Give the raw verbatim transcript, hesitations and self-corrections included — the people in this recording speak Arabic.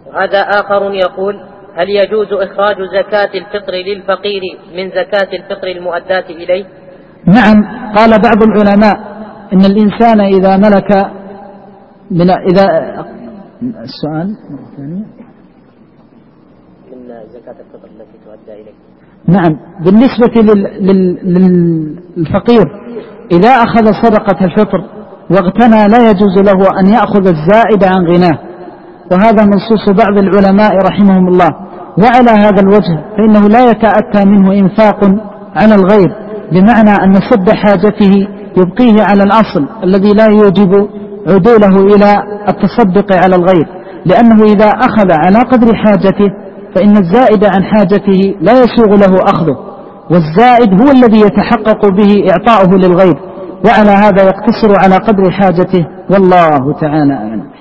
هذا آخر يقول: هل يجوز إخراج زكاة الفطر للفقير من زكاة الفطر المؤداة إليه؟ نعم، قال بعض العلماء إن الإنسان إذا ملك من إذا السؤال مرة ثانية من زكاة الفطر التي تؤدى إليه. نعم، بالنسبة للفقير إذا أخذ صدقة الفطر واغتنى لا يجوز له أن يأخذ الزائد عن غناه، وهذا منصوص بعض العلماء رحمهم الله. وعلى هذا الوجه فإنه لا يتأتى منه إنفاق على الغير، بمعنى أن سد حاجته يبقيه على الأصل الذي لا يوجب عدوله إلى التصدق على الغير، لأنه إذا أخذ على قدر حاجته فإن الزائد عن حاجته لا يسوغ له أخذه، والزائد هو الذي يتحقق به إعطاؤه للغير، وعلى هذا يقتصر على قدر حاجته، والله تعالى أعلم.